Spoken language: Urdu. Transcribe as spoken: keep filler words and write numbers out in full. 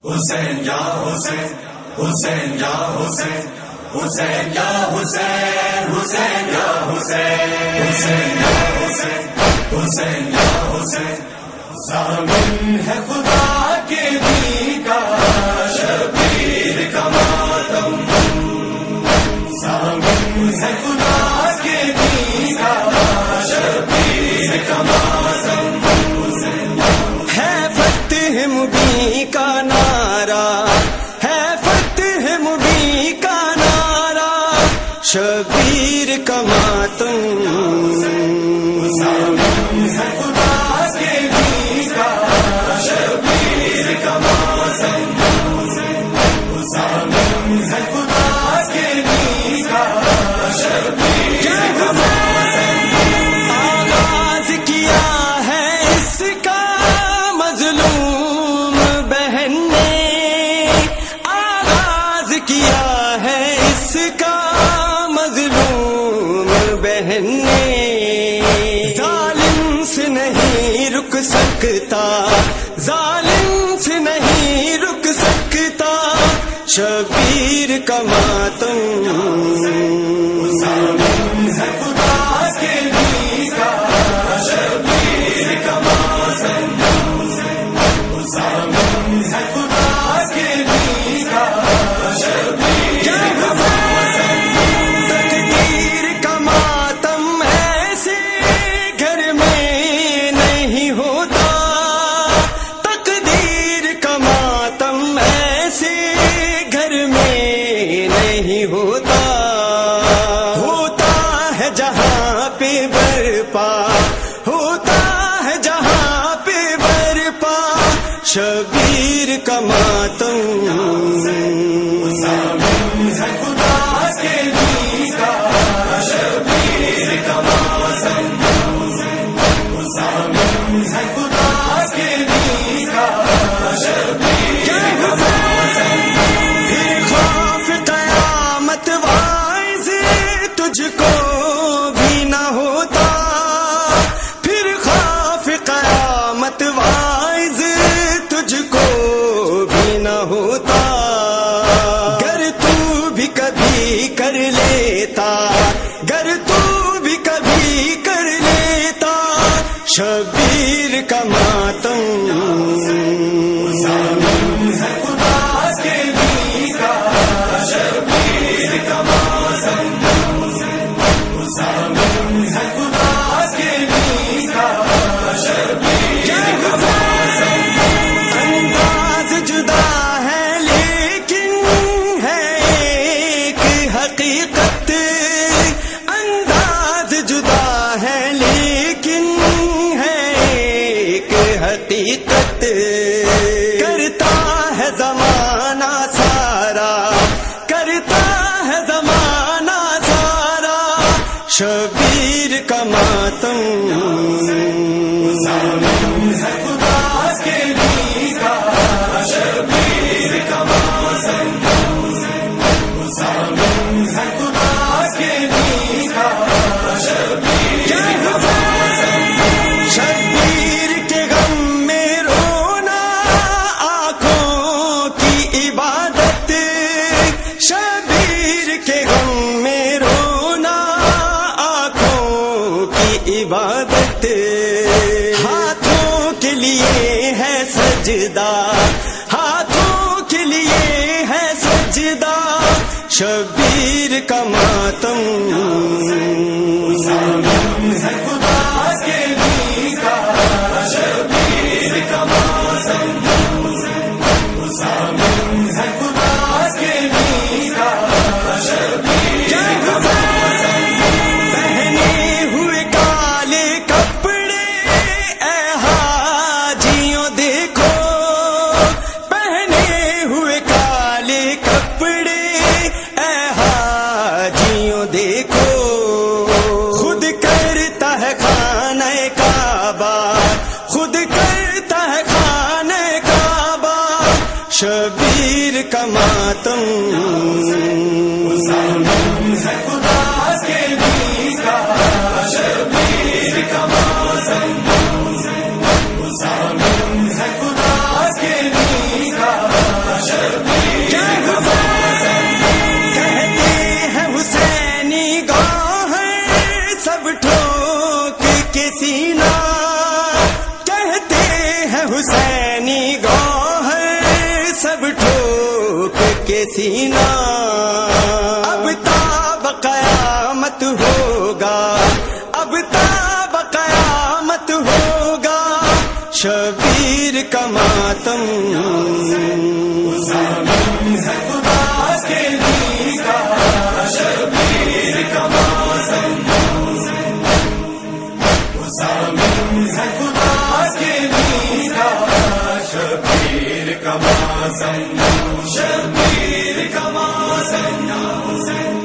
حسین یا حسین حسین یا حسین حسین یا حسین حسین یا حسین حسین یا حسین حسین یا حسین ضامن ہے خدا کے دین کا شبیر کا ماتم ضامن ہے خدا کے دین کا شبیر کا ماتم ہے فتح مبین کا نعرہ ہے فتح مبین کا نعرہ شبیر کا ماتم ہے خدا کے دین کا شبیر کا ماتم ہے خدا کے دین کا شبیر کا ماتم آغاز کیا ہے اس کا مظلوم بہن نے آغاز کیا ہے اس کا مظلوم بہن نے ظالم سے نہیں رک سکتا ظالم سے نہیں رک سکتا شبیر کا ماتم ہے خدا کے دین کا شبیر کا ماتم ہے خدا کے دین کا شبیر کا ماتم تقدیر کا ماتم ایسے گھر میں نہیں ہوتا تقدیر کا ماتم ایسے گھر میں نہیں ہوتا ہوتا ہے جہاں پہ برپا ہوتا ہے جہاں پہ برپا شبیر کا ماتم ہے خدا کے دین کا شبیر کا ماتم ہے خدا کے دین کا شبیر کا ماتم پھر خوف قیامت واعظ تجھ کو بھی نہ ہوتا پھر خوف قیامت واعظ تجھ کو بھی نہ ہوتا گر تو بھی کبھی کر لیتا گر تو بھی کبھی کر لیتا شبیر کا ماتم ہے خدا کے دین کا شبیر کا ماتم ہے خدا کے دین کا شبیر کا ماتم انداز جدا ہے لیکن ہے ایک حقیقت انداز جدا ہے لیکن ہے ایک حقیقت کرتا ہے زمانہ سارا کرتا ہے زمانہ سارا شبیر کا ماتم ہے خدا کے دین کا شبیر کا ماتم ہے خدا کے دین کا شبیر کا ماتم شبیر کے غم میں رونا آنکھوں کی عبادت شبیر کے غم میں رونا آنکھوں کی عبادت ہاتھوں کے لیے ہے سجدہ ہاتھوں کے لیے ہے سجدہ شبیر کا ماتم ہے خدا کے دین کا شبیر کا ماتم ہے خدا کے دین کا شبیر کا ماتم پہنے ہوئے کالے کپڑے اے حاجیوں دیکھو پہنے ہوئے کالے کپڑے اے حاجیوں دیکھو خود کرتا ہے خانہ کعبہ خود کرتا ہے خانہ کعبہ شبیر کا ماتم ہے خدا کے دین کا شبیر کا ماتم ہے خدا کے دین کا حسینی گوہر سب ٹھوک کے سینہ اب تاب قیامت ہوگا، اب تاب قیامت ہوگا، شبیر کا ماتم شبیر کا ماتم شبیر کا ماتم شبیر کا ماتم